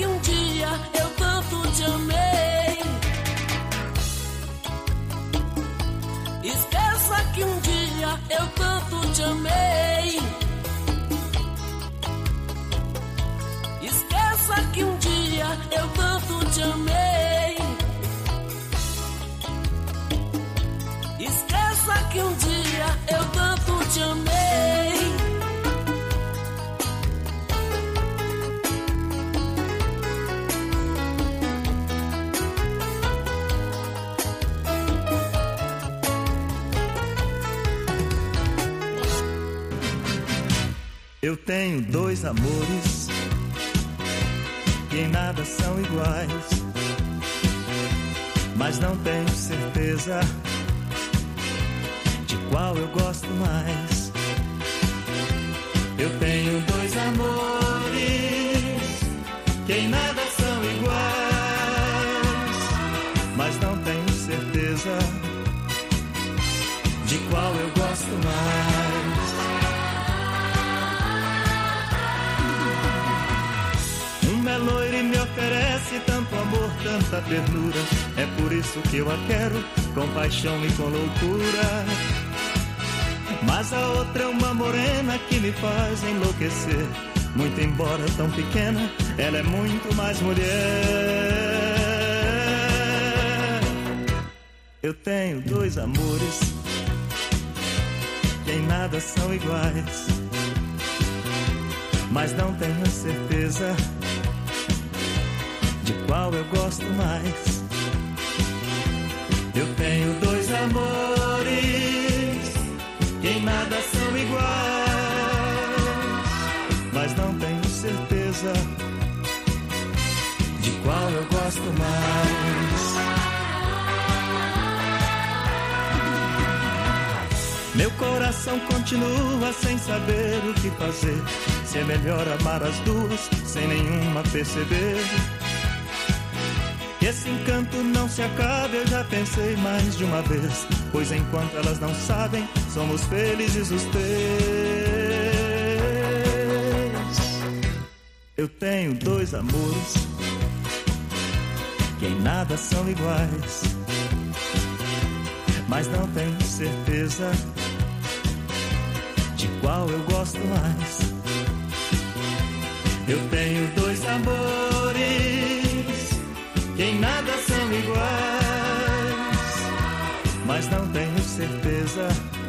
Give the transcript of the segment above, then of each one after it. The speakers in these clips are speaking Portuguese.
que um dia eu tanto te amei. Esqueça que um dia eu tanto te amei. Esqueça que um dia eu tanto te amei. Esqueça que um dia eu tanto te amei. Eu tenho dois amores que em nada são iguais, mas não tenho certeza de qual eu gosto mais. Eu tenho dois amores que em nada são iguais, mas não tenho certeza de qual eu gosto mais. Um é loiro e me oferece tanto amor, tanta ternura. É por isso que eu a quero com paixão e com loucura. Mas a outra é uma morena que me faz enlouquecer. Muito embora tão pequena, ela é muito mais mulher. Eu tenho dois amores que em nada são iguais, mas não tenho certeza de qual eu gosto mais. Eu tenho dois amores que em nada são iguais, mas não tenho certeza de qual eu gosto mais. Meu coração continua sem saber o que fazer, se é melhor amar as duas sem nenhuma perceber. Que esse encanto não se acabe, eu já pensei mais de uma vez, pois enquanto elas não sabem, somos felizes os três. Eu tenho dois amores que em nada são iguais, mas não tenho certeza de qual eu gosto mais. Eu tenho dois amores que em nada são iguais, mas não tenho certeza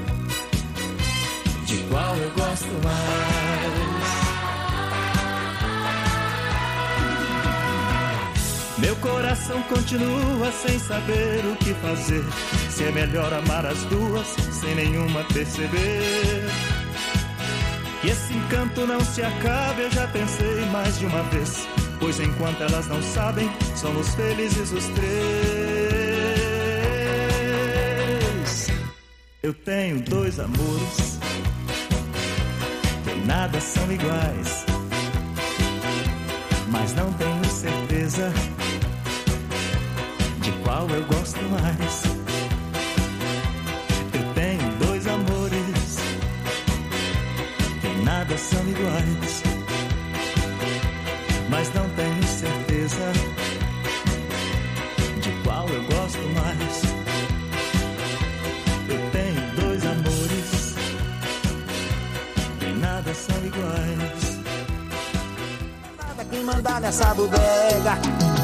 de qual eu gosto mais. Meu coração continua sem saber o que fazer, se é melhor amar as duas sem nenhuma perceber. Que esse encanto não se acabe, eu já pensei mais de uma vez, pois enquanto elas não sabem, somos felizes os três. Eu tenho dois amores que em nada são iguais, mas não tenho certeza de qual eu gosto mais. Eu tenho dois amores que em nada são iguais, mas não tenho certeza de qual eu gosto mais. Eu tenho dois amores que em nada são iguais. Nada que mandar nessa bodega.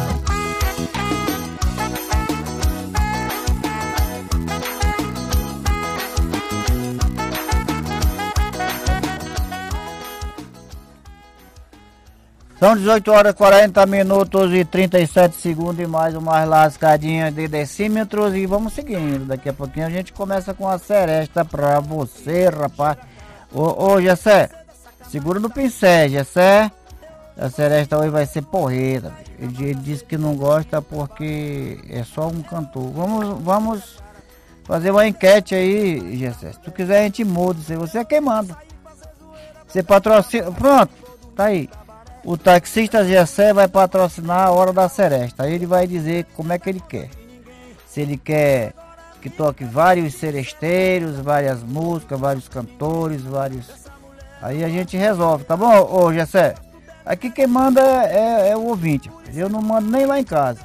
São 18 horas 40 minutos e 37 segundos e mais uma lascadinha de decímetros e vamos seguindo. Daqui a pouquinho a gente começa com a seresta pra você, rapaz. Ô Gessé, segura no pincel, Gessé. A seresta hoje vai ser porreta. Ele disse que não gosta porque é só um cantor. Vamos fazer uma enquete aí, Gessé. Se tu quiser a gente muda, se você é quem manda. Você patrocina, pronto, tá aí. O taxista Gessé vai patrocinar a Hora da Seresta. Aí ele vai dizer como é que ele quer. Se ele quer que toque vários seresteiros, várias músicas, vários cantores, vários... Aí a gente resolve, tá bom, ô Gessé? Aqui quem manda é o ouvinte. Eu não mando nem lá em casa.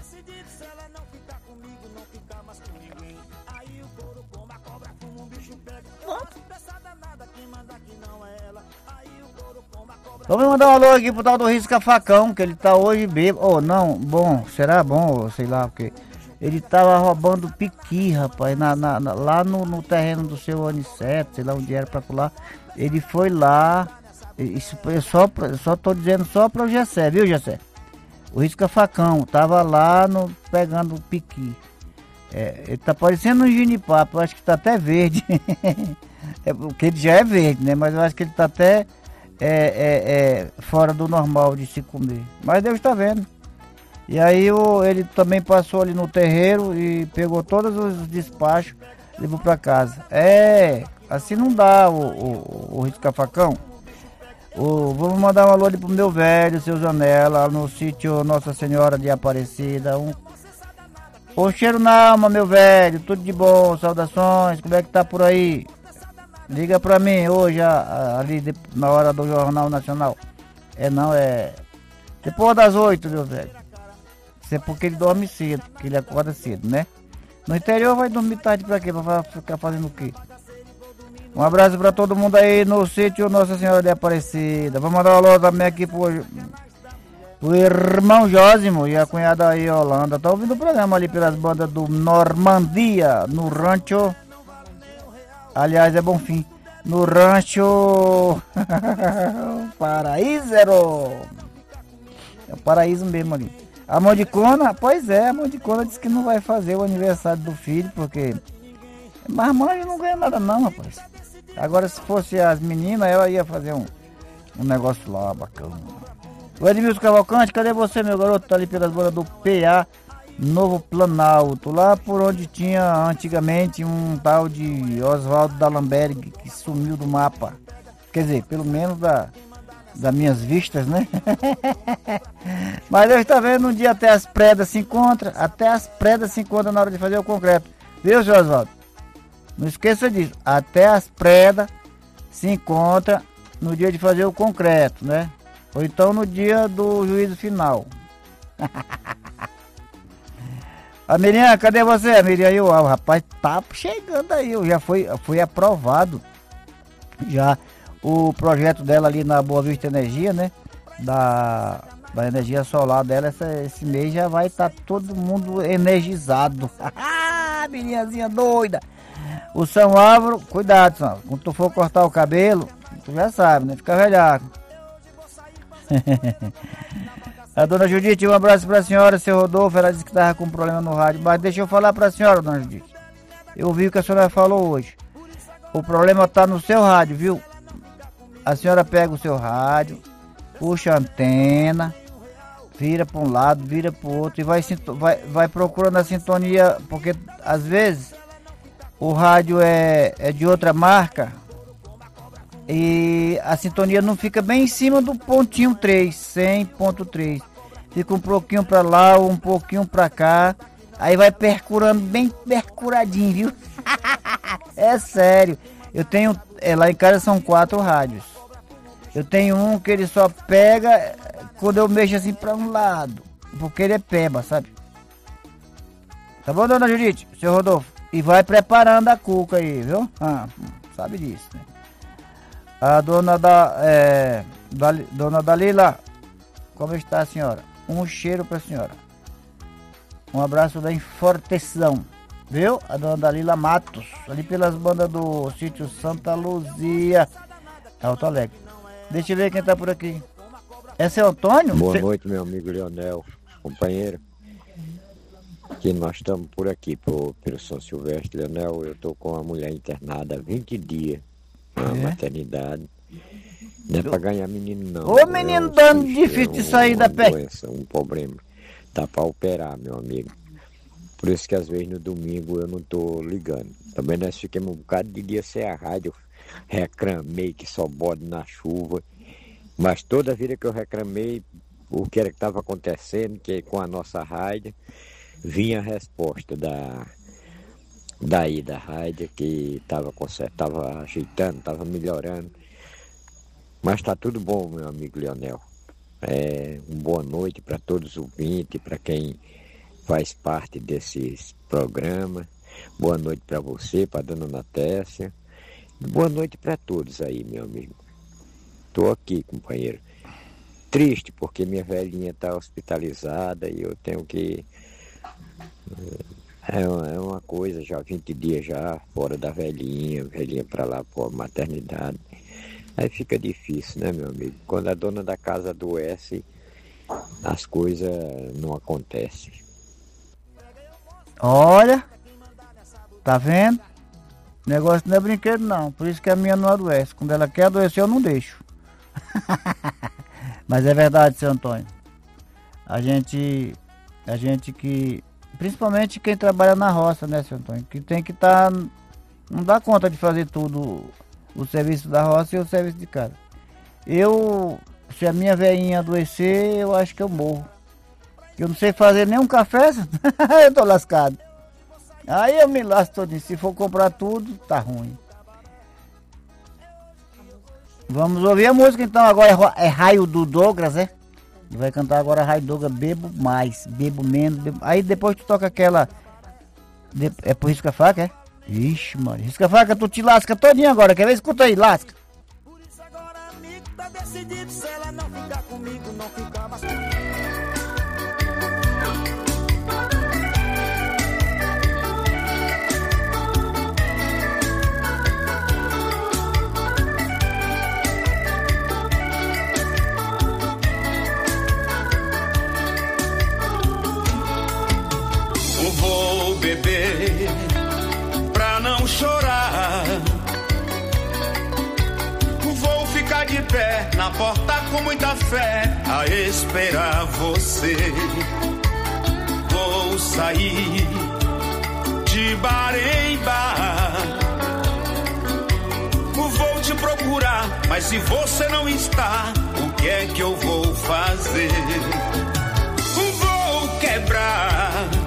Vamos mandar um alô aqui pro tal do Risca Facão, que ele tá hoje bêbado. Oh, não, bom, será bom, sei lá, porque ele tava roubando piqui, rapaz, lá no terreno do seu Aniceto, sei lá onde era pra pular. Ele foi lá, isso eu só tô dizendo só pra o Gessé, viu, Gessé? O Risca Facão tava lá pegando piqui. Ele tá parecendo um ginipapo, eu acho que tá até verde. Porque ele já é verde, né? Mas eu acho que ele tá até fora do normal de se comer. Mas Deus tá vendo. E aí ele também passou ali no terreiro e pegou todos os despachos e levou pra casa. Assim não dá o Risca Facão. Vamos mandar um alô ali pro meu velho, seu Zanella, no sítio Nossa Senhora de Aparecida. Um cheiro na alma, meu velho, tudo de bom, saudações, como é que tá por aí? Liga pra mim hoje, ali na hora do Jornal Nacional. Depois das 8, meu velho. Isso é porque ele dorme cedo, porque ele acorda cedo, né? No interior vai dormir tarde pra quê? Pra ficar fazendo o quê? Um abraço pra todo mundo aí no sítio Nossa Senhora de Aparecida. Vamos mandar um alô também aqui o irmão Jósimo e a cunhada aí, Holanda. Tá ouvindo o programa ali pelas bandas do Normandia, no rancho. Aliás, é Bonfim. No rancho Paraíso. É o paraíso mesmo ali. A Mondicona, pois é, a Mondicona disse que não vai fazer o aniversário do filho, porque marmanjo não ganha nada não, rapaz. Agora se fosse as meninas, ela ia fazer um negócio lá bacana. O Edmilson Cavalcante, cadê você, meu garoto? Tá ali pelas bandas do PA Novo Planalto, lá por onde tinha antigamente um tal de Oswaldo Dallenberg, que sumiu do mapa. Quer dizer, pelo menos das minhas vistas, né? Mas eu estou vendo, um dia até as predas se encontram na hora de fazer o concreto. Viu, seu Oswaldo? Não esqueça disso, até as predas se encontram no dia de fazer o concreto, né? Ou então no dia do juízo final. A Miriam, cadê você? A Miriam aí, o rapaz tá chegando aí, já foi aprovado já o projeto dela ali na Boa Vista Energia, né? Da energia solar dela, esse mês já vai estar todo mundo energizado. Miriamzinha doida! O São Álvaro, cuidado, São Álvaro, quando tu for cortar o cabelo, tu já sabe, né? Fica velhaco. A dona Judite, um abraço pra senhora, seu Rodolfo, ela disse que estava com problema no rádio, mas deixa eu falar pra senhora, dona Judite. Eu vi o que a senhora falou hoje. O problema tá no seu rádio, viu? A senhora pega o seu rádio, puxa a antena, vira para um lado, vira para o outro e vai procurando a sintonia, porque às vezes o rádio é de outra marca e a sintonia não fica bem em cima do pontinho 3, 100.3. Fica um pouquinho para lá, um pouquinho para cá, aí vai percurando bem percuradinho, viu? É sério. Eu tenho, lá em casa são 4 rádios. Eu tenho um que ele só pega quando eu mexo assim para um lado, porque ele é peba, sabe? Tá bom, dona Judite, seu Rodolfo? E vai preparando a cuca aí, viu? Sabe disso, né? A dona dona Dalila, como está a senhora? Um cheiro pra senhora. Um abraço bem forteção, viu? A dona Dalila Matos, ali pelas bandas do sítio Santa Luzia, Alto Alegre. Deixa eu ver quem tá por aqui. Esse é o Antônio? Boa noite, meu amigo Leonel, companheiro. Que nós estamos por aqui, pelo São Silvestre. Leonel, eu tô com a mulher internada há 20 dias na maternidade. Não é pra ganhar menino, não. Ô, menino dando difícil de sair da pé. Doença, um problema. Tá pra operar, meu amigo. Por isso que às vezes no domingo eu não tô ligando. Também nós ficamos um bocado de dia sem a rádio. Reclamei que só bode na chuva. Mas toda vida que eu reclamei o que era que estava acontecendo, que com a nossa rádio, vinha a resposta da rádio, que estava ajeitando, estava melhorando. Mas está tudo bom, meu amigo Leonel. Boa noite para todos os ouvintes, para quem faz parte desses programas. Boa noite para você, para dona Natécia. Boa noite para todos aí, meu amigo. Estou aqui, companheiro. Triste porque minha velhinha está hospitalizada e eu tenho que... É uma coisa, já 20 dias já fora da velhinha para lá, para a maternidade. Aí fica difícil, né, meu amigo? Quando a dona da casa adoece, as coisas não acontecem. Olha, tá vendo? O negócio não é brinquedo não, por isso que a minha não adoece. Quando ela quer adoecer eu não deixo. Mas é verdade, seu Antônio. A gente que... Principalmente quem trabalha na roça, né, seu Antônio? Que tem que estar... Não dá conta de fazer tudo, o serviço da roça e o serviço de casa. Se a minha velhinha adoecer, eu acho que eu morro. Eu não sei fazer nem um café, eu tô lascado. Aí eu me lasco todinho. Se for comprar tudo, tá ruim. Vamos ouvir a música então. Agora é Raio do Douglas, é? Vai cantar agora Raio do Douglas, Bebo Mais, Bebo Menos, bebo... Aí depois tu toca aquela... É por risca-faca, é? Ixi, mano, risca-faca, tu te lasca todinho agora. Quer ver? Escuta aí, lasca. Por isso agora, amigo, tá decidido. Se ela não ficar comigo, não fica mais comigo. Vou beber pra não chorar. Vou ficar de pé na porta com muita fé a esperar você. Vou sair de bar em bar. Vou te procurar, mas se você não está, o que é que eu vou fazer? Vou quebrar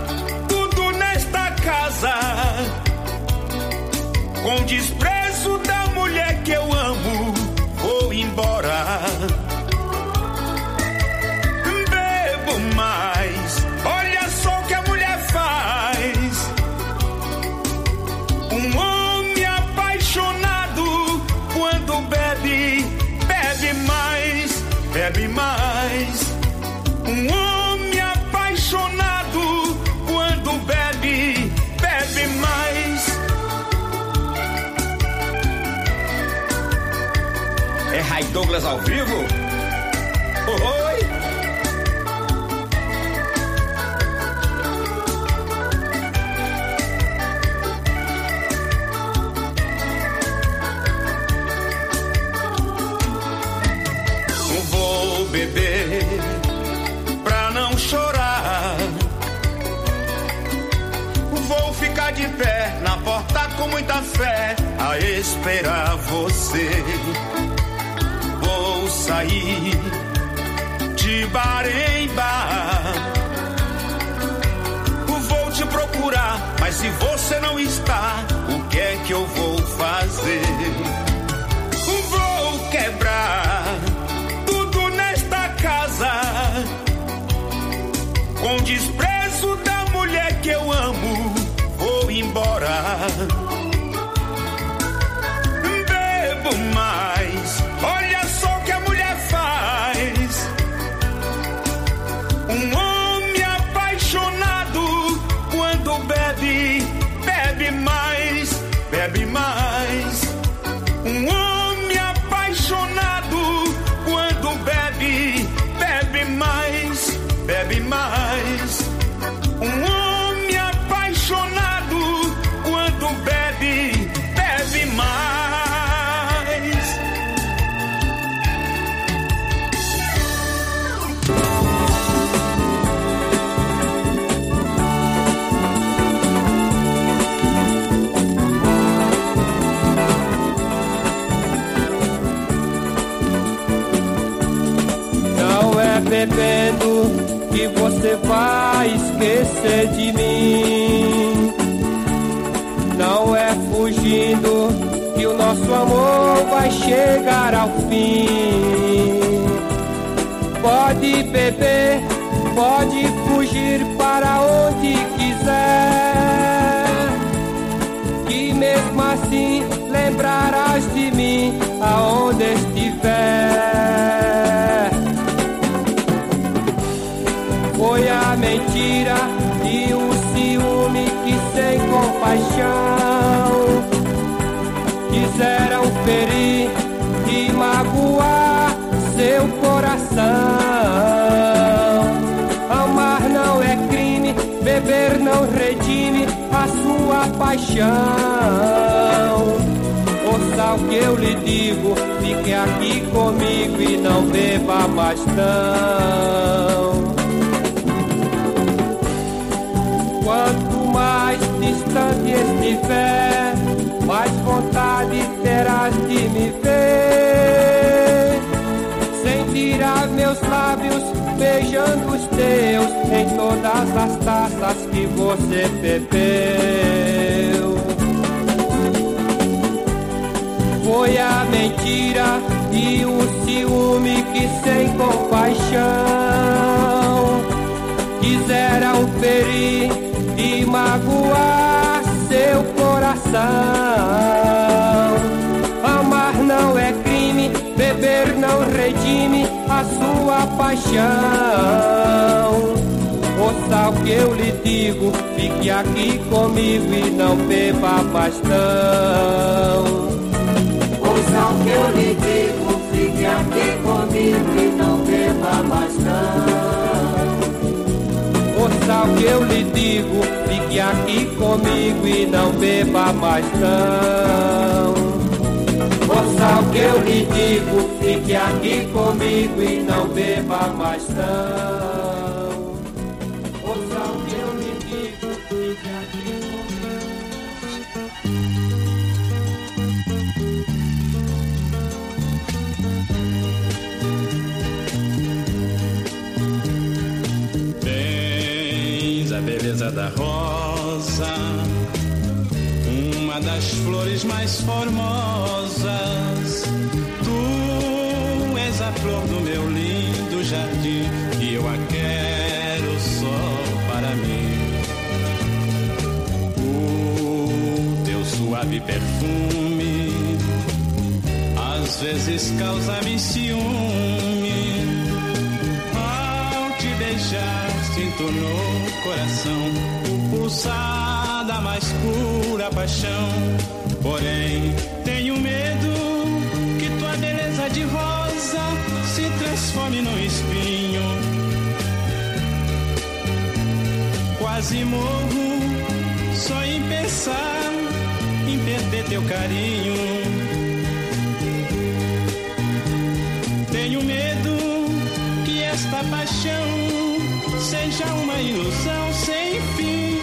casa, com desprezo da mulher que eu amo, vou embora. Bebo mais, olha só o que a mulher faz. Um homem apaixonado, quando bebe, bebe mais, bebe mais. Um homem apaixonado, quando bebe, bebe mais. É Ray Douglas ao vivo? Oi! Vou beber pra não chorar. Vou ficar de pé na porta com muita fé a esperar você. Vou sair de bar em bar. Vou te procurar, mas se você não está, o que é que eu vou fazer? Vou quebrar tudo nesta casa, com desprezo da mulher que eu amo, vou embora. Bebo mais, olha só o que a mulher faz. Um homem apaixonado, quando bebe, bebe mais, bebe mais. Um homem apaixonado, quando bebe, bebe mais, bebe mais. Um homem apaixonado, quando bebe, bebe mais. Não é bebendo que você vai esquecer de mim. Não é fugindo que o nosso amor vai chegar ao fim. Pode beber, pode fugir para onde quiser, que mesmo assim lembrarás de mim aonde estiver. Foi a mentira e o ciúme que sem compaixão quiseram ferir e magoar seu coração. Amar não é crime, beber não redime a sua paixão. Ouça o que eu lhe digo, fique aqui comigo e não beba mais não. Quanto mais distante estiver, mais vontade terás de me ver. Sentirás meus lábios beijando os teus em todas as taças que você bebeu. Foi a mentira e o ciúme que sem compaixão quiseram ferir e magoar seu coração. Amar não é crime, beber não redime a sua paixão. Ouça o que eu lhe digo, fique aqui comigo e não beba mais não. Ouça o que eu lhe digo, fique aqui comigo e não beba mais não. Ouça o que eu lhe digo, fique aqui comigo e não beba mais não. Ouça o que eu lhe digo, fique aqui comigo e não beba mais não. Ouça o que eu lhe digo, fique aqui A beleza da rosa, uma das flores mais formosas. Tu és a flor do meu lindo jardim e eu a quero só para mim. O teu suave perfume às vezes causa-me ciúme. Ao te beijar sinto no coração o pulsar da mais pura paixão. Porém, tenho medo que tua beleza de rosa se transforme num espinho. Quase morro só em pensar em perder teu carinho. Tenho medo que esta paixão seja uma ilusão sem fim.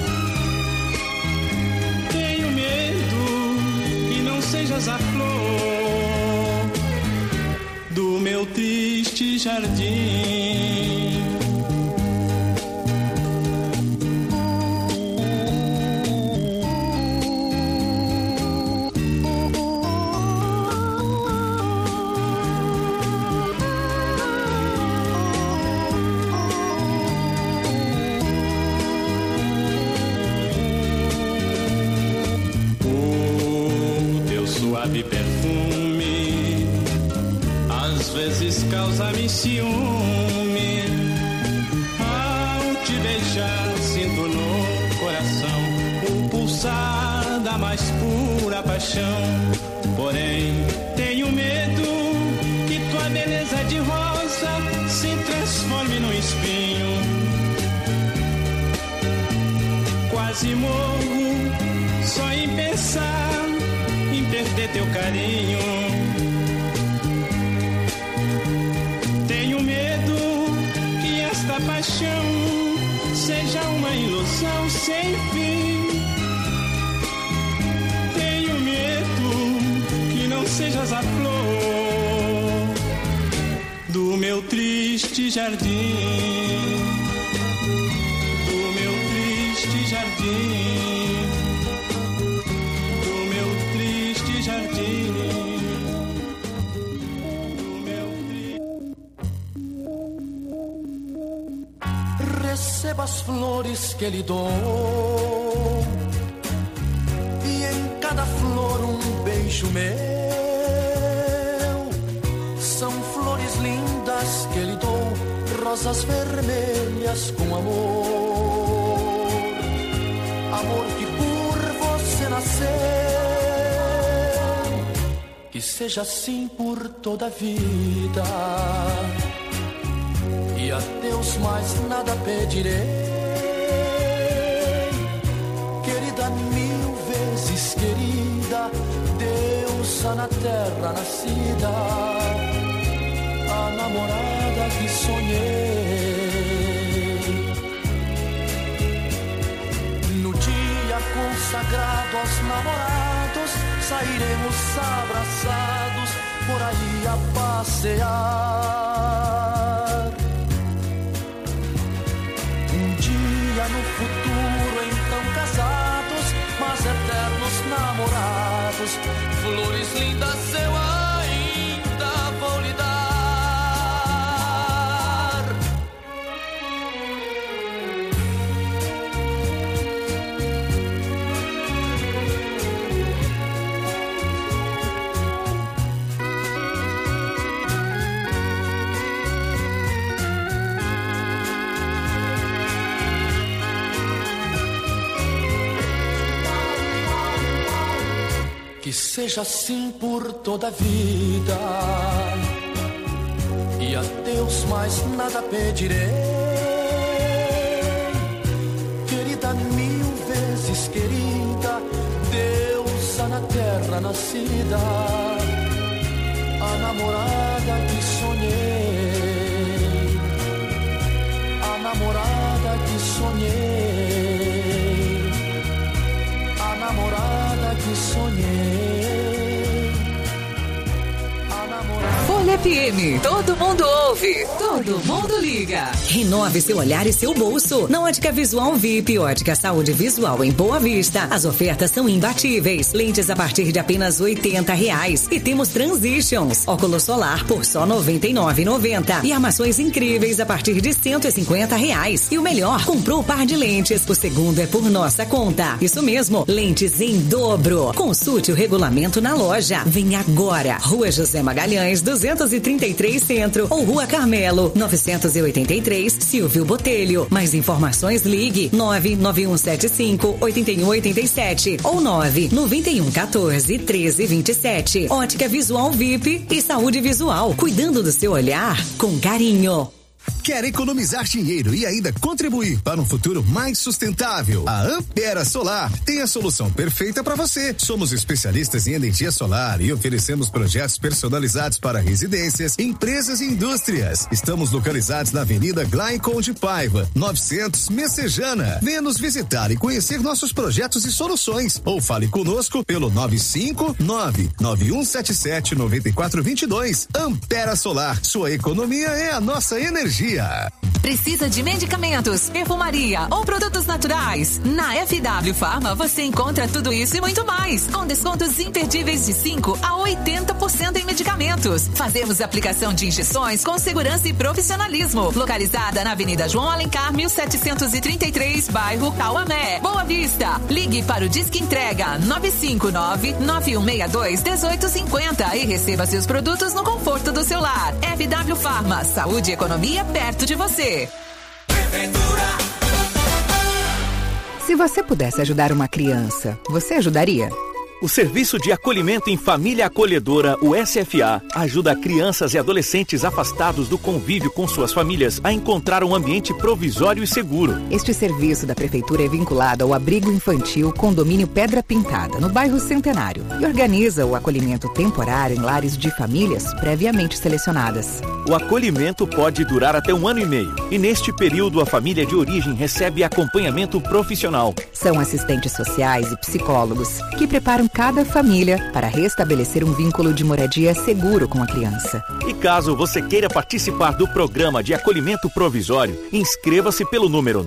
Tenho medo que não sejas a flor do meu triste jardim. Suave perfume às vezes causa-me ciúme. Ao te beijar sinto no coração o pulsar da mais pura paixão. Porém, tenho medo que tua beleza de rosa se transforme num espinho. Quase morro só em pensar em perder teu carinho. Tenho medo que esta paixão seja uma ilusão sem fim. Tenho medo que não sejas a flor do meu triste jardim. Do meu triste jardim. as flores que lhe dou, e em cada flor um beijo meu. São flores lindas que lhe dou, rosas vermelhas com amor. Amor que por você nasceu, que seja assim por toda a vida. E a Deus mais nada pedirei, querida, mil vezes querida, deusa na terra nascida, a namorada que sonhei. No dia consagrado aos namorados, sairemos abraçados por aí a passear. Um dia no futuro, então casados, mas eternos namorados, flores lindas eu ainda vou lhe dar. Que seja assim por toda a vida, e a Deus mais nada pedirei, querida, mil vezes querida, deusa na terra nascida, a namorada que sonhei, a namorada que sonhei, a namorada que sonhei. Folha FM, todo mundo ouve, todo mundo liga. Renove seu olhar e seu bolso. Na Ótica Visual VIP, Ótica Saúde Visual em Boa Vista, as ofertas são imbatíveis. Lentes a partir de apenas R$80. E temos Transitions, óculos solar por só R$99,90. E armações incríveis a partir de R$150. E o melhor, comprou o par de lentes, o segundo é por nossa conta. Isso mesmo, lentes em dobro. Consulte o regulamento na loja. Vem agora, Rua José Magalhães, 233 Centro, ou Rua Carmelo, 983, Silvio Botelho. Mais informações, ligue 99175-8187 ou 99114-1327. Ótica Visual VIP e Saúde Visual, cuidando do seu olhar com carinho. Quer economizar dinheiro e ainda contribuir para um futuro mais sustentável? A Ampera Solar tem a solução perfeita para você. Somos especialistas em energia solar e oferecemos projetos personalizados para residências, empresas e indústrias. Estamos localizados na Avenida Glaicon de Paiva, 900 Messejana. Venha nos visitar e conhecer nossos projetos e soluções. Ou fale conosco pelo 959-9177-9422. Ampera Solar, sua economia é a nossa energia. Precisa de medicamentos, perfumaria ou produtos naturais? Na FW Pharma você encontra tudo isso e muito mais, com descontos imperdíveis de 5% a 80% em medicamentos. Fazemos aplicação de injeções com segurança e profissionalismo. Localizada na Avenida João Alencar, 1733, bairro Cauamé, Boa Vista. Ligue para o Disque Entrega 959-9162-1850 e receba seus produtos no conforto do seu lar. FW Pharma, saúde e economia perto de você. Se você pudesse ajudar uma criança, você ajudaria? O Serviço de Acolhimento em Família Acolhedora, o SFA, ajuda crianças e adolescentes afastados do convívio com suas famílias a encontrar um ambiente provisório e seguro. Este serviço da Prefeitura é vinculado ao Abrigo Infantil Condomínio Pedra Pintada, no bairro Centenário, e organiza o acolhimento temporário em lares de famílias previamente selecionadas. O acolhimento pode durar até 1 ano e meio, e neste período a família de origem recebe acompanhamento profissional. São assistentes sociais e psicólogos que preparam cada família para restabelecer um vínculo de moradia seguro com a criança. E caso você queira participar do programa de acolhimento provisório, inscreva-se pelo número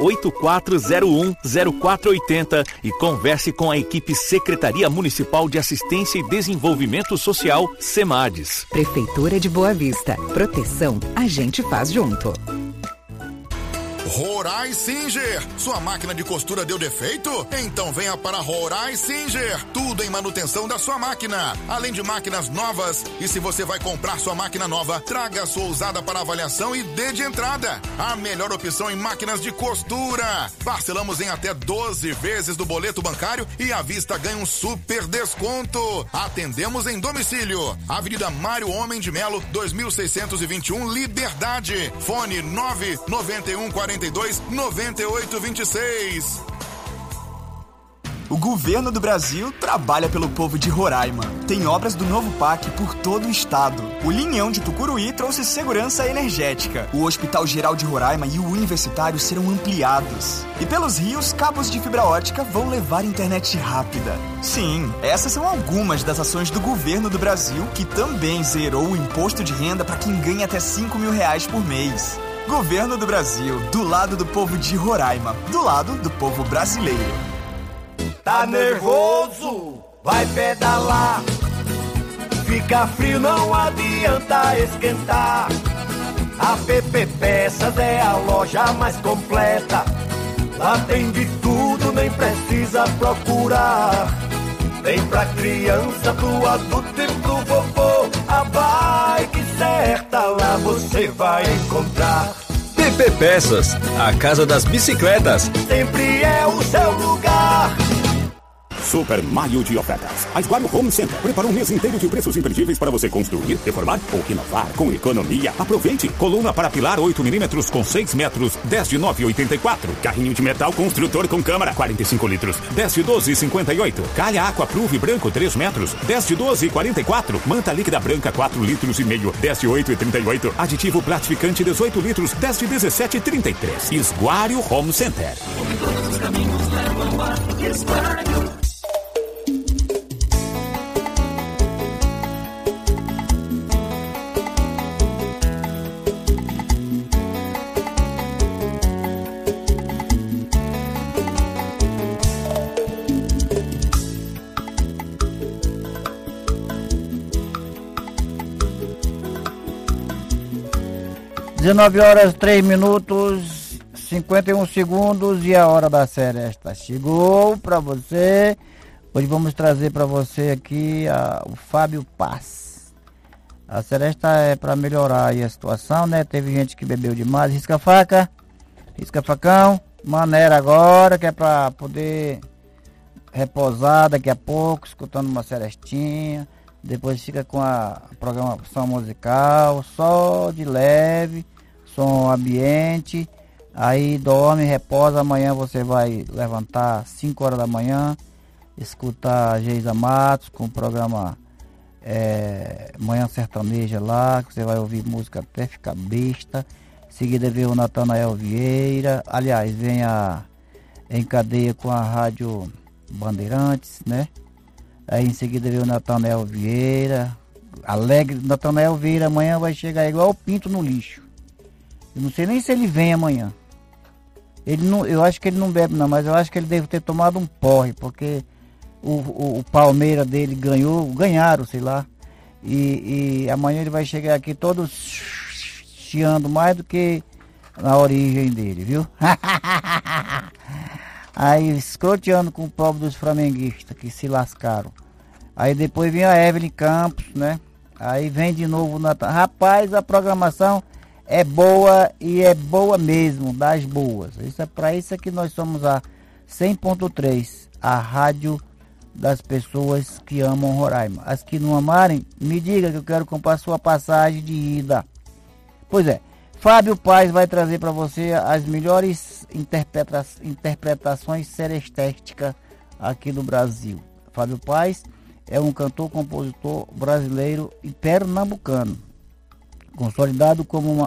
984010480 e converse com a equipe Secretaria Municipal de Assistência e Desenvolvimento Social, SEMADES. Prefeitura de Boa Vista. Proteção a gente faz junto. Rorai Singer. Sua máquina de costura deu defeito? Então venha para Rorai Singer. Tudo em manutenção da sua máquina, além de máquinas novas. E se você vai comprar sua máquina nova, traga a sua usada para avaliação e dê de entrada. A melhor opção em máquinas de costura. Parcelamos em até 12 vezes do boleto bancário e à vista ganha um super desconto. Atendemos em domicílio. Avenida Mário Homem de Melo, 2621, Liberdade. Fone 991429826. O governo do Brasil trabalha pelo povo de Roraima. Tem obras do novo PAC por todo o estado. O Linhão de Tucuruí trouxe segurança energética. O Hospital Geral de Roraima e o Universitário serão ampliados. E pelos rios, cabos de fibra ótica vão levar internet rápida. Sim, essas são algumas das ações do governo do Brasil, que também zerou o imposto de renda para quem ganha até R$5.000 por mês. Governo do Brasil, do lado do povo de Roraima, do lado do povo brasileiro. Tá nervoso? Vai pedalar. Fica frio, não adianta esquentar. A PP Peças é a loja mais completa. Lá tem de tudo, nem precisa procurar. Tem pra criança, pro adulto e pro vovô. A bike certa lá você vai encontrar. PP Peças, a casa das bicicletas. Sempre é o seu lugar. Super Maio de ofertas. A Esguario Home Center preparou um mês inteiro de preços imperdíveis para você construir, reformar ou renovar com economia. Aproveite! Coluna para pilar 8mm com 6 metros, 10 de 9,84. Carrinho de metal construtor com câmara, 45 litros, 10 de 12,58. Calha Aqua Pruve branco, 3 metros, 10 de 12,44. Manta líquida branca, 4 litros e meio, 10 de 8,38. Aditivo platificante, 18 litros, 10 de 17,33. Esguario Home Center. Todos os caminhos levam a Esguario. 19 horas 3 minutos 51 segundos e a hora da seresta chegou para você. Hoje vamos trazer para você aqui o Fábio Paz. A seresta é para melhorar aí a situação, né? Teve gente que bebeu demais, risca faca, risca facão, maneira agora, que é para poder repousar daqui a pouco, escutando uma serestinha. Depois fica com a programação musical, só de leve, som ambiente. Aí dorme, reposa. Amanhã você vai levantar 5 horas da manhã, escutar Geisa Matos com o programa Manhã Sertaneja lá, que você vai ouvir música até ficar besta. Em seguida vem o Natanael Vieira. Aliás, vem em cadeia com a Rádio Bandeirantes, né? Aí em seguida veio o Natanael Vieira, alegre. Natanael Vieira amanhã vai chegar igual o pinto no lixo. Eu não sei nem se ele vem amanhã. Ele não, eu acho que ele não bebe não, mas eu acho que ele deve ter tomado um porre, porque o Palmeiras dele ganharam, sei lá. E amanhã ele vai chegar aqui todo chiando mais do que na origem dele, viu? Aí escroteando com o pobre dos flamenguistas que se lascaram. Aí depois vem a Evelyn Campos, né? Aí vem de novo o Natan. Rapaz, a programação é boa e é boa mesmo, das boas. Isso é para isso que nós somos a 100.3, a rádio das pessoas que amam Roraima. As que não amarem, me diga que eu quero comprar sua passagem de ida. Pois é. Fábio Paz vai trazer para você as melhores interpretações serestésticas aqui do Brasil. Fábio Paz é um cantor-compositor brasileiro e pernambucano, consolidado como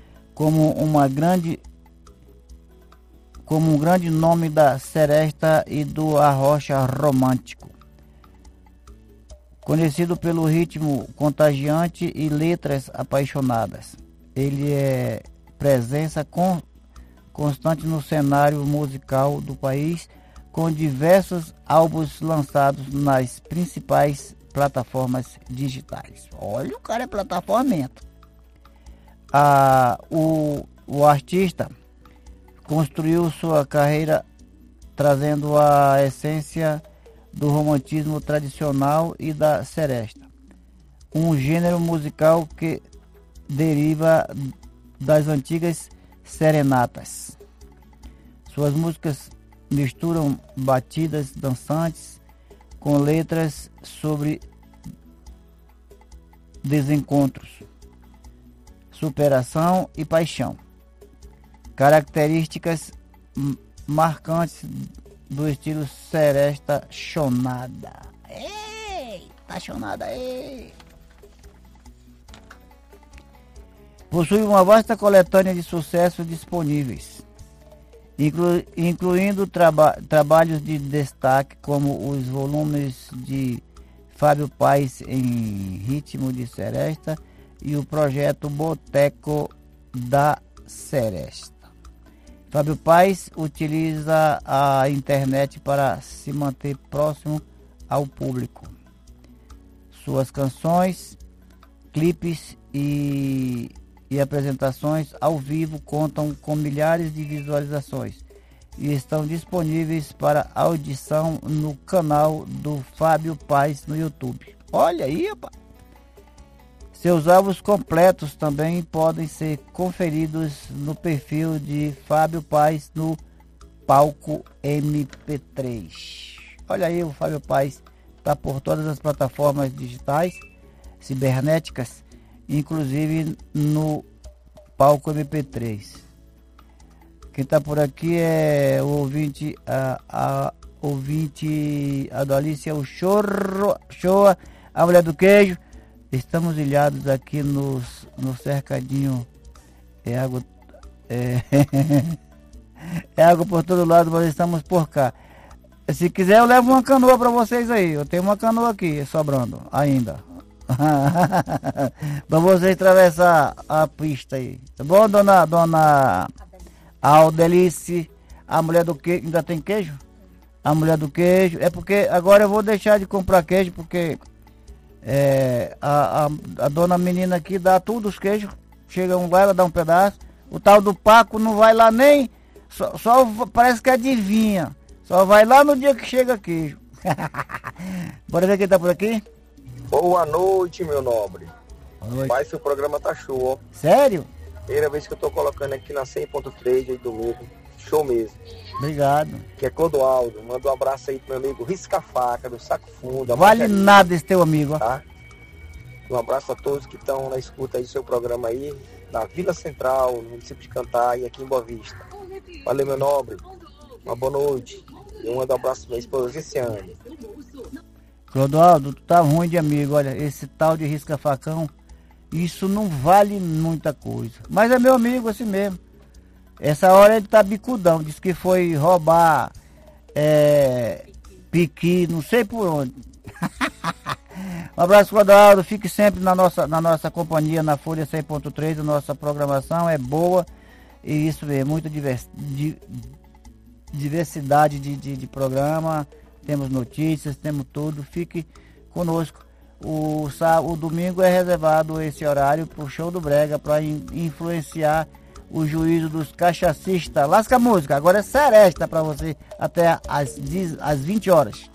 um grande nome da seresta e do arrocha romântico. Conhecido pelo ritmo contagiante e letras apaixonadas. Ele é presença constante no cenário musical do país, com diversos álbuns lançados nas principais plataformas digitais. Olha, o cara é plataformento. O artista construiu sua carreira trazendo a essência do romantismo tradicional e da seresta, um gênero musical que deriva das antigas serenatas. Suas músicas misturam batidas dançantes com letras sobre desencontros, superação e paixão, características marcantes do estilo seresta chonada. Eita, chonada, ei! Possui uma vasta coletânea de sucessos disponíveis, incluindo trabalhos de destaque como os volumes de Fábio Paes em ritmo de seresta e o projeto Boteco da Seresta. Fábio Paes utiliza a internet para se manter próximo ao público. Suas canções, clipes e apresentações ao vivo contam com milhares de visualizações e estão disponíveis para audição no canal do Fábio Paes no YouTube. Olha aí, rapaz! Seus álbuns completos também podem ser conferidos no perfil de Fábio Paes no Palco MP3. Olha aí, o Fábio Paes está por todas as plataformas digitais, cibernéticas, inclusive no Palco MP3. Quem está por aqui é o ouvinte, a ouvinte Adolícia, o Shoa, a mulher do queijo. Estamos ilhados aqui no cercadinho. É água por todo lado, mas estamos por cá. Se quiser eu levo uma canoa para vocês aí. Eu tenho uma canoa aqui sobrando ainda. Para vocês atravessar a pista aí. Tá bom, dona Aldelice? A mulher do queijo. Ainda tem queijo? A mulher do queijo. É porque agora eu vou deixar de comprar queijo porque a dona menina aqui dá tudo os queijos. Chega um, vai, ela dá um pedaço. O tal do Paco não vai lá nem. Só parece que adivinha. Só vai lá no dia que chega queijo. Bora ver quem tá por aqui? Boa noite, meu nobre. Boa noite. Pai, seu programa tá show, ó. Sério? Primeira vez que eu tô colocando aqui na 100.3 aí domingo. Show mesmo. Obrigado. Que é Clodoaldo. Manda um abraço aí pro meu amigo Risca-Faca, do Saco Fundo. Vale nada esse teu amigo, ó. Tá? Um abraço a todos que estão na escuta aí do seu programa aí, na Vila Central, no município de Cantar e aqui em Boa Vista. Valeu, meu nobre. Uma boa noite. E um abraço pra minha esposa, Viciane. Clodoaldo, tu tá ruim de amigo, olha, esse tal de risca-facão, isso não vale muita coisa. Mas é meu amigo assim mesmo. Essa hora ele tá bicudão, disse que foi roubar piqui, não sei por onde. Um abraço, Clodoaldo, fique sempre na nossa companhia, na Folha 100.3, a nossa programação é boa, e isso é muita diversidade de programa. Temos notícias, temos tudo. Fique conosco. O domingo é reservado esse horário para o show do Brega, para influenciar o juízo dos cachacistas. Lasca a música, agora é seresta para você até às 20 horas.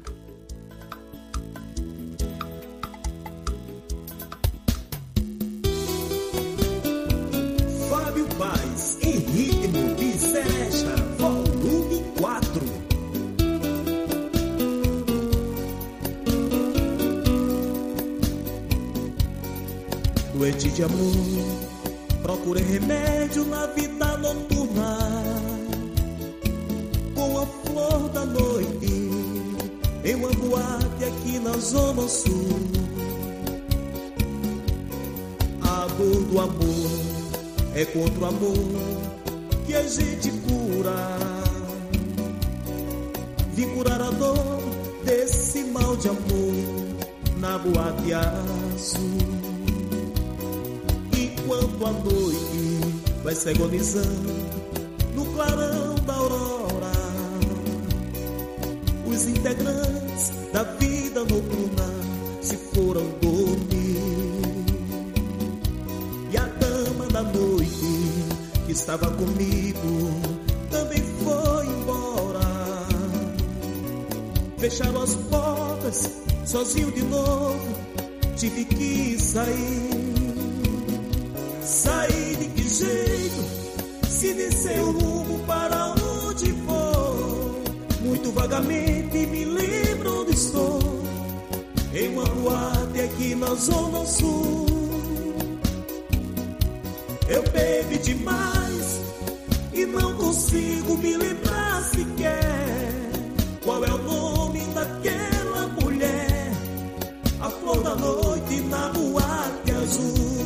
Fábio Paes, em ritmo de seresta, volume 4. Doente de amor, procurei remédio na vida noturna, com a flor da noite, em uma boate aqui na Zona Sul. A dor do amor é contra o amor que a gente cura. Vim curar a dor desse mal de amor na boate azul. Enquanto a noite vai se agonizando no clarão da aurora, os integrantes da vida noturna se foram dormir. E a dama da noite que estava comigo Fecharam as portas, sozinho de novo, tive que sair. Sair de que jeito, se nem sei o rumo para onde vou. Muito vagamente me lembro onde estou, em uma boate aqui na Zona Sul. Eu bebi demais e não consigo me lembrar sequer qual é o nome daquela mulher, a flor da noite na boate azul.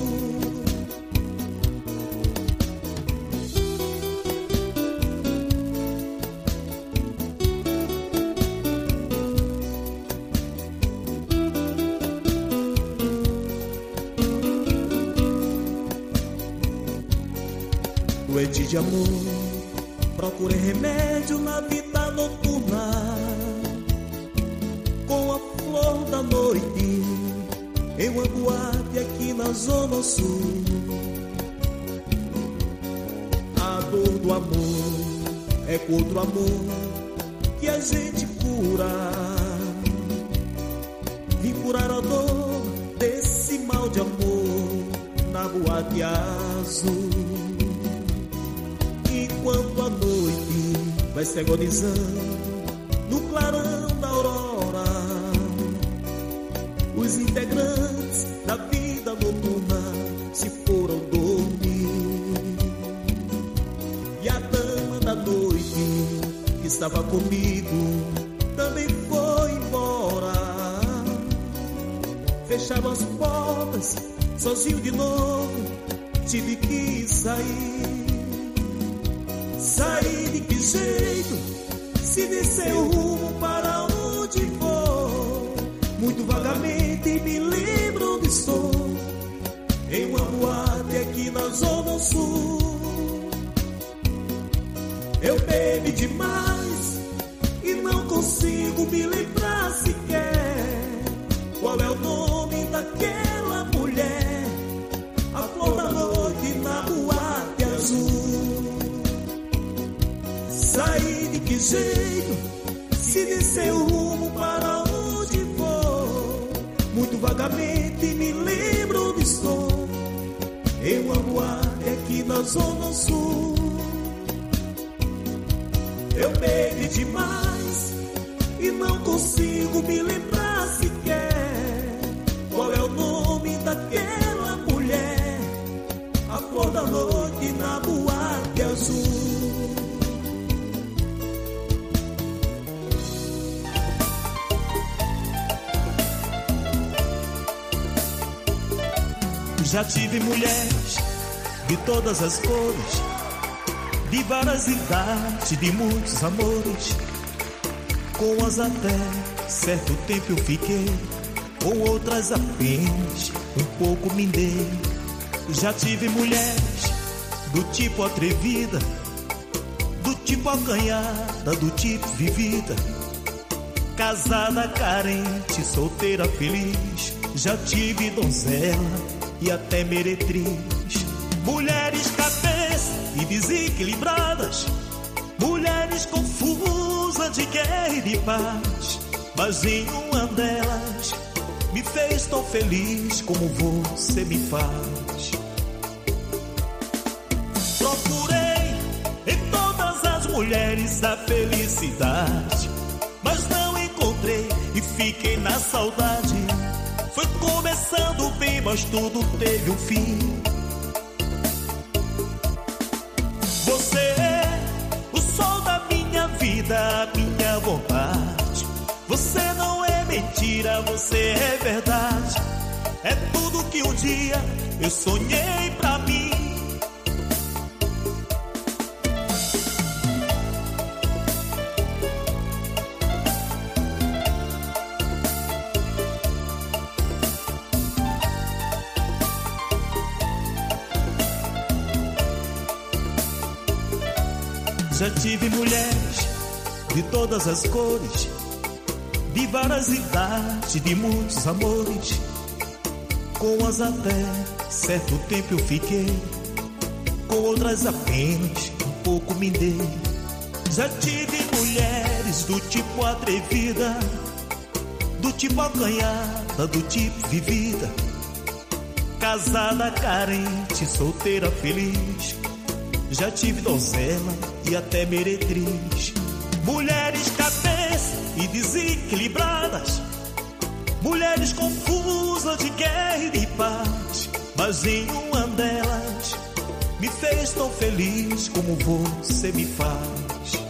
Doente de amor, procurei remédio na vida noturna, com a flor da noite, em uma boate aqui na Zona Sul. A dor do amor é com outro amor que a gente cura. Vim curar a dor desse mal de amor na boate azul. Enquanto a noite vai se agonizando no clarão da aurora, os integrantes da vida noturna se foram dormir. E a dama da noite que estava comigo também foi embora. Fecharam as portas, sozinho de novo, tive que sair. Sair de que jeito, se nem sei o rumo para onde vou. Muito vagamente me lembro onde estou, em uma boate aqui na Zona Sul. Eu bebi demais e não consigo me lembrar sequer qual é o nome daquela mulher, a flor da noite na boate azul. Sair de que jeito, se nem sei o rumo para onde vou. Muito vagamente me lembro onde estou, em uma boate aqui na Zona Sul. Eu bebi demais e não consigo me lembrar sequer qual é o nome daquela mulher, a flor da noite na boate azul. Já tive mulheres de todas as cores, de várias idades, de muitos amores. Com umas até certo tempo eu fiquei, com outras apenas um pouco me dei. Já tive mulheres do tipo atrevida, do tipo acanhada, do tipo vivida, casada, carente, solteira, feliz. Já tive donzela e até meretriz, mulheres cabeça e desequilibradas, mulheres confusas de guerra e de paz. Mas em uma delas me fez tão feliz como você me faz. Procurei em todas as mulheres a felicidade, mas não encontrei e fiquei na saudade. Foi começando bem, mas tudo teve um fim. Você é o sol da minha vida, a minha vontade. Você não é mentira, você é verdade. É tudo que um dia eu sonhei pra mim. Já tive mulheres de todas as cores, de várias idades, de muitos amores. Com as até certo tempo eu fiquei, com outras apenas um pouco me dei. Já tive mulheres mulheres do tipo atrevida, do tipo acanhada, do tipo vivida, casada, carente, solteira, feliz. Já tive donzela e até meretriz. Mulheres cabeça e desequilibradas, mulheres confusas de guerra e de paz. Mas em uma delas me fez tão feliz como você me faz.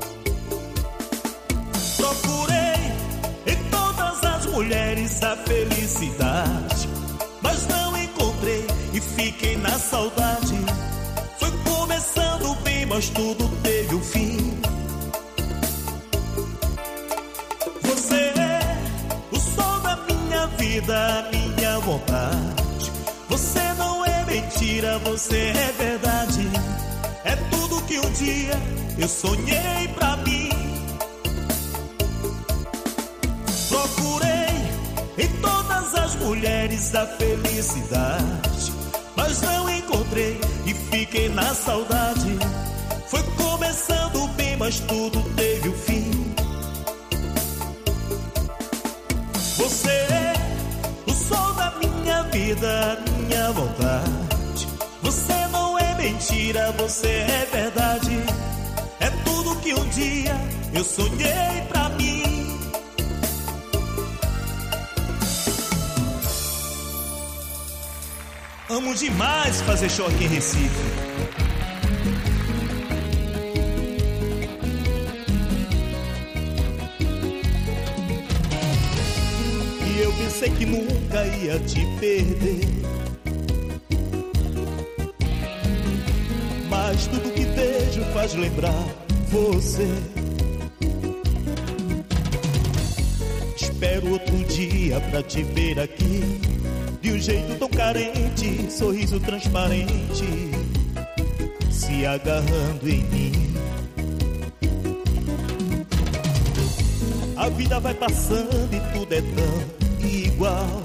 Procurei em todas as mulheres a felicidade, mas não encontrei e fiquei na saudade. Foi começando bem, mas tudo teve um fim. Você é o sol da minha vida, minha vontade. Você não é mentira, você é verdade. É tudo que um dia eu sonhei pra mim. Procurei em todas as mulheres a felicidade, mas não encontrei e fiquei na saudade. Foi começando bem, mas tudo teve um fim. Você é o sol da minha vida, minha vontade. Você não é mentira, você é verdade. É tudo que um dia eu sonhei pra mim. Amo demais fazer show aqui em Recife. E eu pensei que nunca ia te perder, mas tudo que vejo faz lembrar você. Espero outro dia pra te ver aqui, de um jeito tão carente, sorriso transparente, se agarrando em mim. A vida vai passando e tudo é tão igual.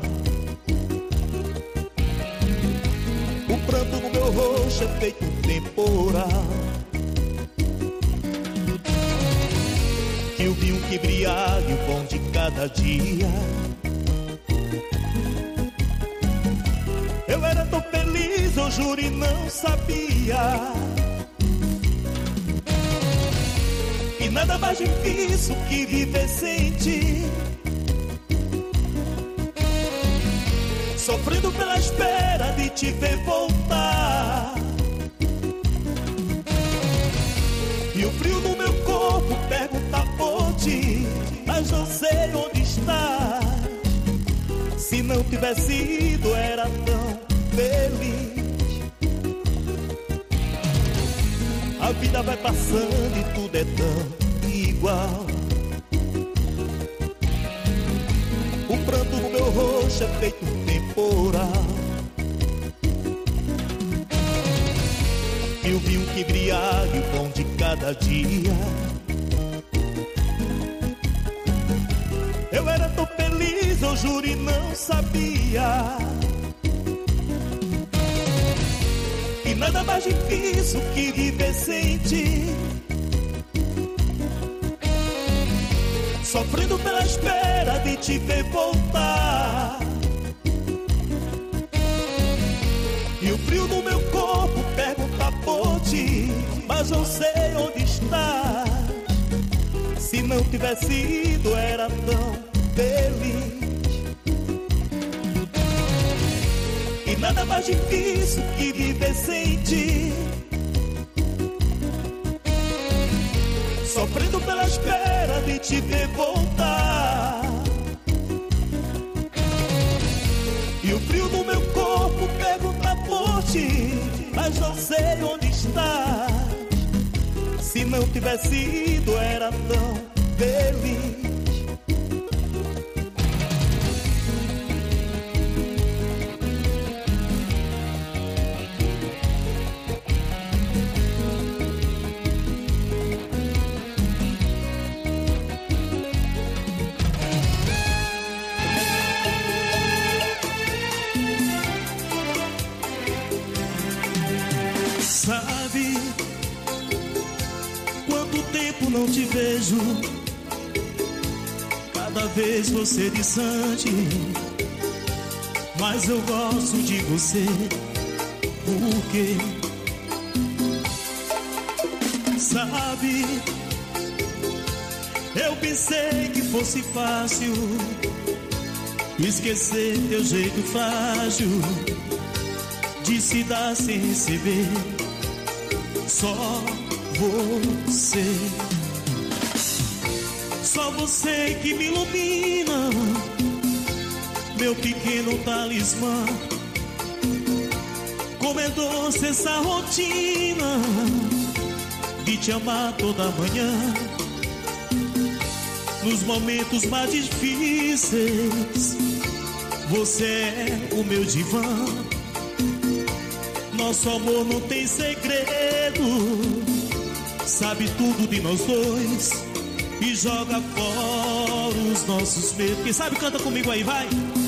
O pranto no meu rosto é feito um temporal, que o vinho que embriaga e o pão de cada dia. Eu era tão feliz, eu juro e não sabia, e nada mais difícil que viver sem ti, sofrendo pela espera de te ver voltar. E o frio no meu corpo pergunta por ti, mas não sei onde está. Se não tivesse ido, era tão feliz. A vida vai passando e tudo é tão igual. O pranto no meu rosto é feito um temporal, e o vinho que embriaga e o pão de cada dia. Eu era tão feliz, eu juro e não sabia, e nada mais difícil que viver sem ti, sofrendo pela espera de te ver voltar. E o frio no meu corpo pergunta por ti, mas não sei onde está. Se não tivesse ido, era tão feliz. E nada mais difícil que viver sem ti, sofrendo pela espera de te ver voltar. E o frio no meu corpo pergunta por ti, mas não sei onde está. Se não tivesse ido, era tão feliz. Sabe, quanto tempo não te vejo, Cada vez você distante, mas eu gosto de você. Por quê? Sabe, eu pensei que fosse fácil esquecer teu jeito frágil de se dar sem receber. Só você que me ilumina, meu pequeno talismã. Como é doce essa rotina de te amar toda manhã. Nos momentos mais difíceis, você é o meu divã. Nosso amor não tem segredo, sabe tudo de nós dois e joga fora os nossos medos. Quem sabe canta comigo aí, vai.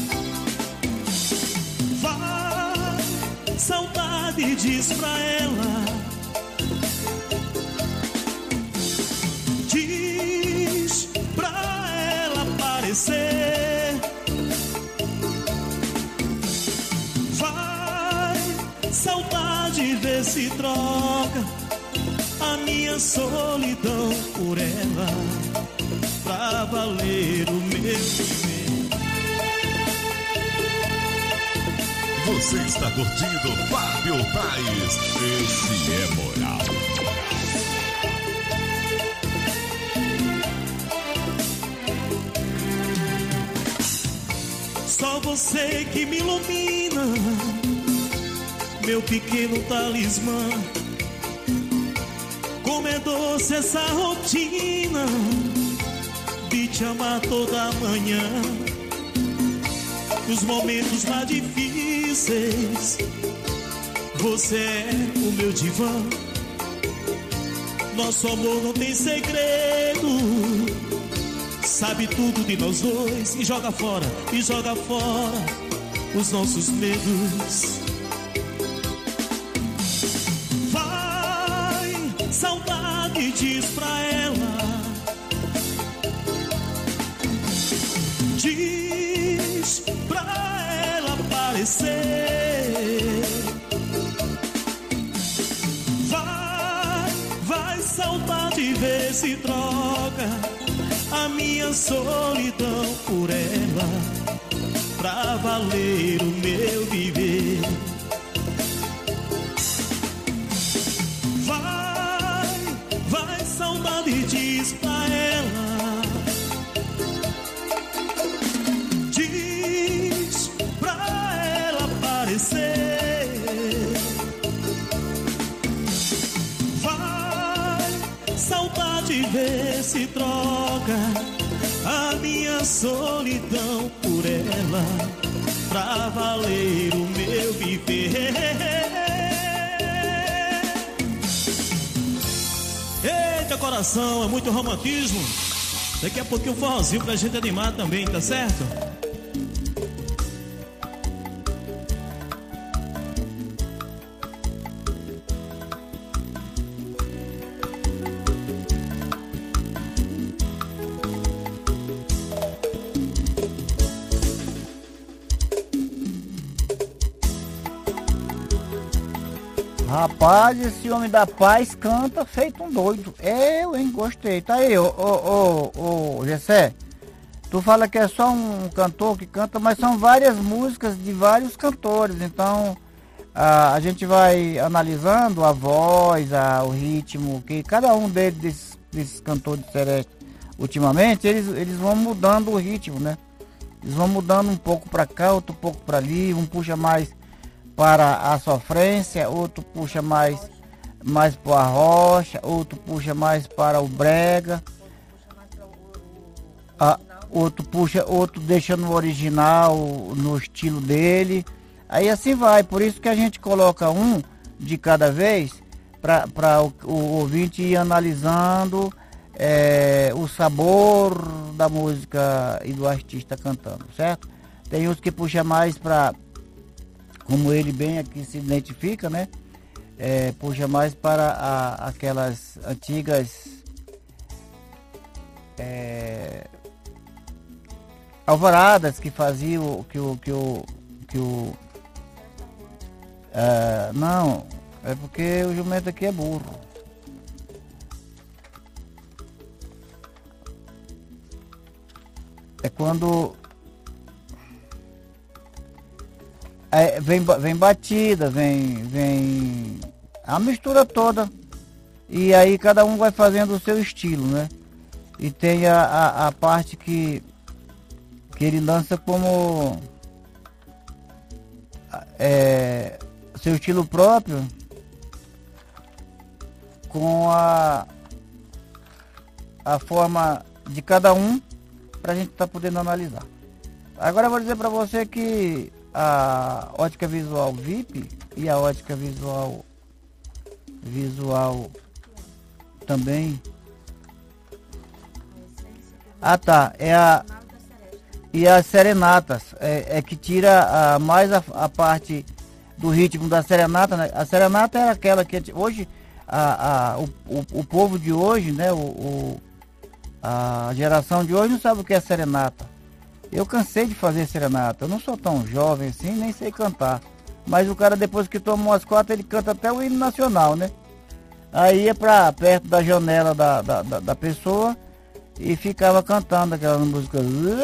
Vai, saudade, diz pra ela. Diz pra ela aparecer. Vai, saudade, vê se troca a minha solidão por ela, pra valer o meu viver. Você está curtindo Fábio Thaís. Esse é moral. Só você que me ilumina, meu pequeno talismã. Como é doce essa rotina de te amar toda manhã. Nos momentos mais difíceis, você é o meu divã. Nosso amor não tem segredo, sabe tudo de nós dois e joga fora os nossos medos. Saudade, diz pra ela. Diz pra ela aparecer. Vai, saudade, vê se troca a minha solidão por ela, pra valer o meu viver. Vai, saudade, diz pra ela. Diz pra ela aparecer. Vai, saudade, vê se troca a minha solidão por ela, pra valer o meu viver. Eita, coração, é muito romantismo. Daqui a pouquinho um forrozinho pra gente animar também, tá certo? Rapaz, esse homem da paz canta feito um doido. Eu, hein, gostei. Tá aí, ô Gessé. Tu fala que é só um cantor que canta, mas são várias músicas de vários cantores. Então, a gente vai analisando a voz, o ritmo, que cada um desses cantores de sereste, ultimamente, eles vão mudando o ritmo, né? Eles vão mudando um pouco pra cá, outro pouco pra ali, um puxa mais para a sofrência, outro puxa mais para a rocha, outro puxa mais para o brega, outro deixa no original, no estilo dele. Aí assim vai, por isso que a gente coloca um de cada vez para o ouvinte ir analisando o sabor da música e do artista cantando, certo? Tem uns que puxa mais para, como ele bem aqui se identifica, né? Puxa mais para aquelas antigas Alvoradas que fazia não, é porque o jumento aqui é burro. É quando vem batida, vem a mistura toda. E aí cada um vai fazendo o seu estilo, né? E tem a parte que ele lança como seu estilo próprio, com a forma de cada um, pra gente estar podendo analisar. Agora eu vou dizer para você que a ótica visual VIP e a ótica visual também. E as serenatas é que tira mais a parte do ritmo da serenata, né? A serenata era aquela que hoje o povo de hoje, né? A geração de hoje não sabe o que é serenata. Eu cansei de fazer serenata. Eu não sou tão jovem assim, nem sei cantar. Mas o cara, depois que toma umas quatro, ele canta até o hino nacional, né? Aí ia pra perto da janela da pessoa e ficava cantando aquela música,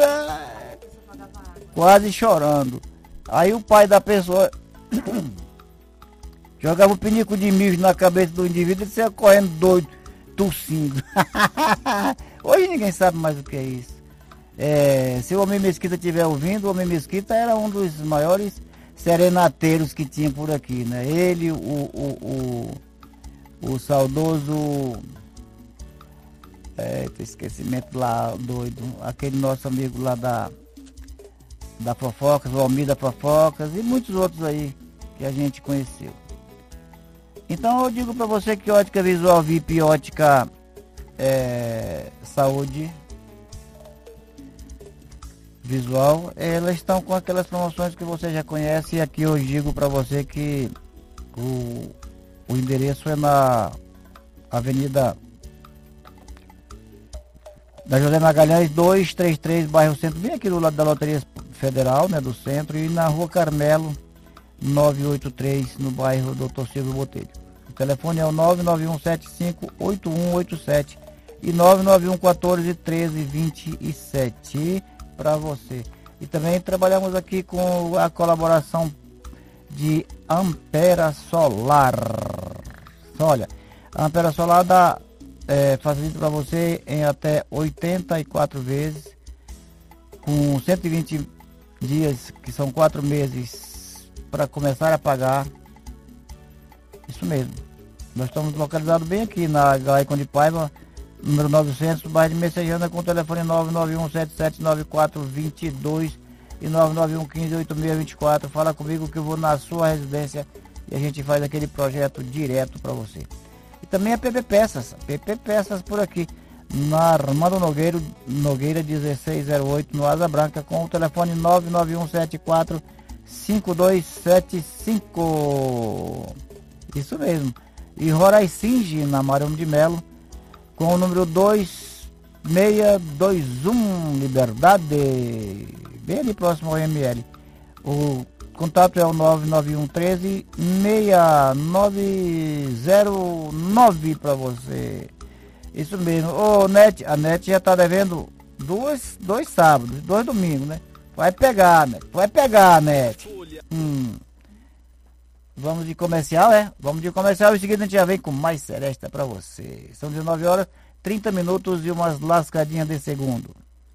quase chorando. Aí o pai da pessoa jogava um pinico de mijo na cabeça do indivíduo e saia correndo doido, tossindo. Hoje ninguém sabe mais o que é isso. Se o Homem Mesquita estiver ouvindo, o Homem Mesquita era um dos maiores serenateiros que tinha por aqui, né? Ele, o saudoso esquecimento lá, doido, aquele nosso amigo lá da Fofocas, o Almir da Fofocas e muitos outros aí que a gente conheceu. Então eu digo para você que ótica visual VIP e ótica saúde visual, elas estão com aquelas promoções que você já conhece. E aqui eu digo para você que o endereço é na Avenida da José Magalhães 233, bairro Centro, bem aqui do lado da Loteria Federal, né, do centro, e na Rua Carmelo 983, no bairro Dr. Silvio Botelho. O telefone é o 991758187 e 991141327 para você. E também trabalhamos aqui com a colaboração de Ampera Solar. Olha, a Ampera Solar dá facilita para você em até 84 vezes, com 120 dias, que são 4 meses, para começar a pagar. Isso mesmo. Nós estamos localizados bem aqui na Gaicon de Paiva, número 900, bairro de Messejana, com o telefone 991779422 e 991158624. Fala comigo que eu vou na sua residência e a gente faz aquele projeto direto para você. E também a PP Peças por aqui, na Armando Nogueira 1608, no Asa Branca, com o telefone 991745275. Isso mesmo. E Roraicinge, na Marão de Melo, com o número 2621, Liberdade, bem ali próximo ao ML. O contato é o 99113-6909 para você. Isso mesmo. Ô, Net, a Net já tá devendo dois sábados, 2 domingos, né? Vai pegar, Net. Vamos de comercial, Vamos de comercial. Em seguida a gente já vem com mais seresta para você. São 19 horas, 30 minutos e umas lascadinhas de segundo.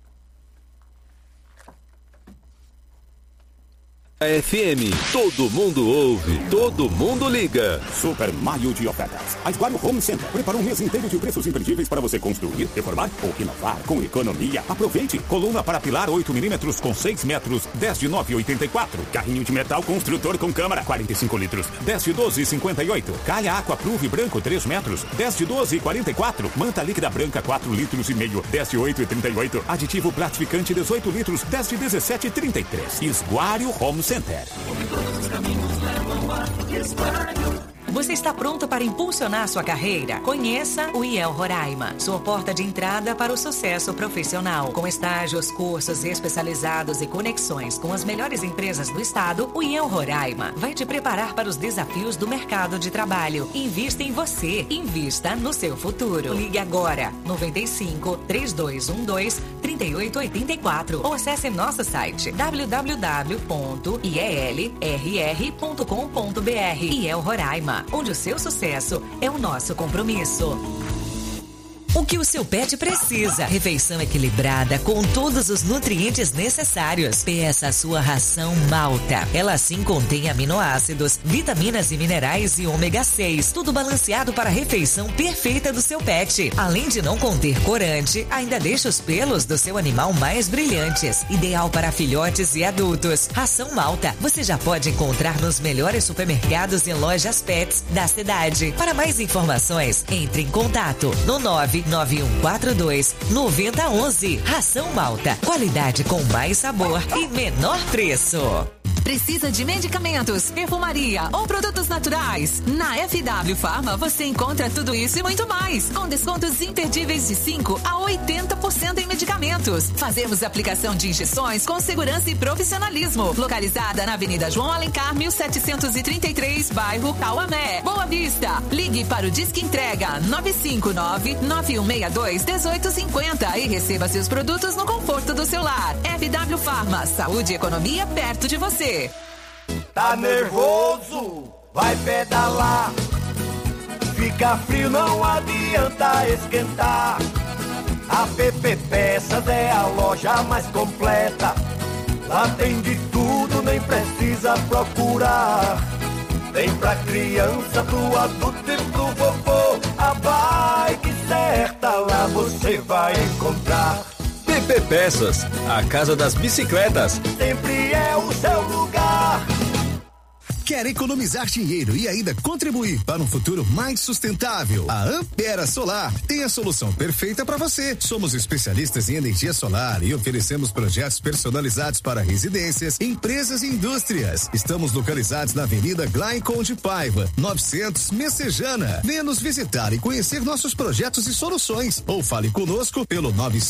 A FM, todo mundo ouve, todo mundo liga. Super Maio de ofertas. A Esguaio Home Center preparou um mês inteiro de preços imperdíveis para você construir, reformar ou inovar com economia. Aproveite. Coluna para pilar 8 milímetros com 6 metros, 10 de 9,84. Carrinho de metal construtor com câmara, 45 litros, 10 de 12,58. Calha Aqua Pruve branco, 3 metros, 10 de 12,44. Manta líquida branca, 4 litros e meio, 10 de 8,38. Aditivo platificante, 18 litros, 10 de 17,33. Esguaio Home Center. Você está pronto para impulsionar sua carreira? Conheça o IEL Roraima, sua porta de entrada para o sucesso profissional. Com estágios, cursos especializados e conexões com as melhores empresas do estado, o IEL Roraima vai te preparar para os desafios do mercado de trabalho. Invista em você, invista no seu futuro. Ligue agora, 95 3212 3884 ou acesse nosso site www.ielrr.com.br. IEL Roraima, onde o seu sucesso é o nosso compromisso. O que o seu pet precisa? Refeição equilibrada com todos os nutrientes necessários. Peça a sua ração Malta. Ela sim contém aminoácidos, vitaminas e minerais e ômega 6. Tudo balanceado para a refeição perfeita do seu pet. Além de não conter corante, ainda deixa os pelos do seu animal mais brilhantes. Ideal para filhotes e adultos. Ração Malta você já pode encontrar nos melhores supermercados e lojas pets da cidade. Para mais informações, entre em contato no 99142-9011. Ração Malta. Qualidade com mais sabor e menor preço. Precisa de medicamentos, perfumaria ou produtos naturais? Na FW Pharma você encontra tudo isso e muito mais, com descontos imperdíveis de 5% a 80% em medicamentos. Fazemos aplicação de injeções com segurança e profissionalismo. Localizada na Avenida João Alencar, 1733, bairro Cauamé, Boa Vista. Ligue para o Disque Entrega 959-9162-1850 e receba seus produtos no conforto do seu lar. FW Pharma, saúde e economia perto de você. Tá nervoso? Vai pedalar. Fica frio, não adianta esquentar. A PP Peças é a loja mais completa. Lá tem de tudo, nem precisa procurar. Tem pra criança, pro adulto e pro vovô. A bike certa lá você vai encontrar. PP Peças, a casa das bicicletas. Sempre é o seu lugar. Quer economizar dinheiro e ainda contribuir para um futuro mais sustentável? A Ampera Solar tem a solução perfeita para você. Somos especialistas em energia solar e oferecemos projetos personalizados para residências, empresas e indústrias. Estamos localizados na Avenida Glaicon de Paiva, 900 Messejana. Venha nos visitar e conhecer nossos projetos e soluções. Ou fale conosco pelo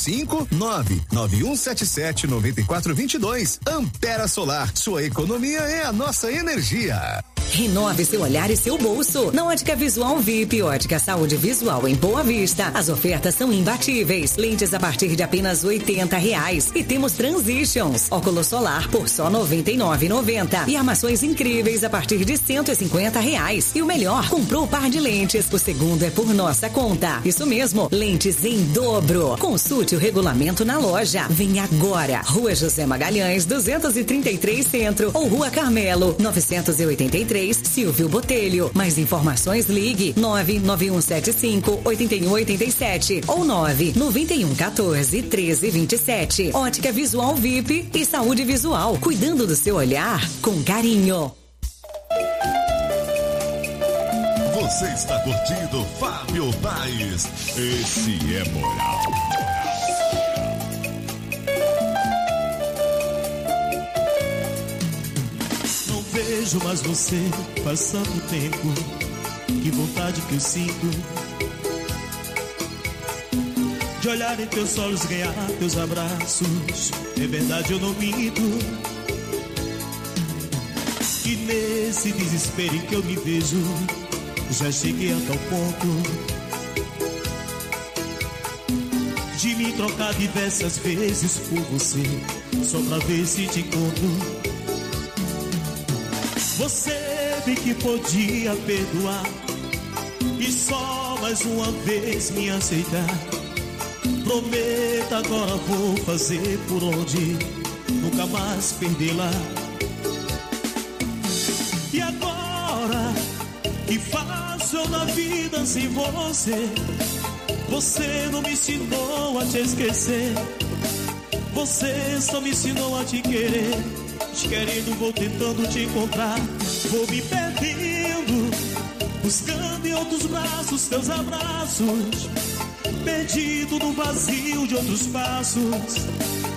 959-9177-9422. Ampera Solar, sua economia é a nossa energia. Renove seu olhar e seu bolso. Na Ótica Visual VIP, Ótica Saúde Visual em Boa Vista. As ofertas são imbatíveis. Lentes a partir de apenas R$80. E temos Transitions. Óculos solar por só R$99,90. E armações incríveis a partir de R$150. E o melhor, comprou o par de lentes. O segundo é por nossa conta. Isso mesmo, lentes em dobro. Consulte o regulamento na loja. Venha agora. Rua José Magalhães, 233 Centro. Ou Rua Carmelo, 983, Silvio Botelho. Mais informações, ligue 99175-8187 ou 99114-1327. Ótica Visual VIP e Saúde Visual, cuidando do seu olhar com carinho. Você está curtindo Fábio Paes. Esse é moral. Vejo mais você passando o tempo. Que vontade que eu sinto de olhar em teus olhos, ganhar teus abraços. É verdade, eu não minto. E nesse desespero em que eu me vejo, já cheguei a tal ponto de me trocar diversas vezes por você, só pra ver se te encontro. Você bem que podia perdoar e só mais uma vez me aceitar. Prometo agora vou fazer por onde nunca mais perdê-la. E agora que faço eu na vida sem você? Você não me ensinou a te esquecer. Você só me ensinou a te querer. Te querendo, vou tentando te encontrar. Vou me perdendo, buscando em outros braços teus abraços. Perdido no vazio de outros passos.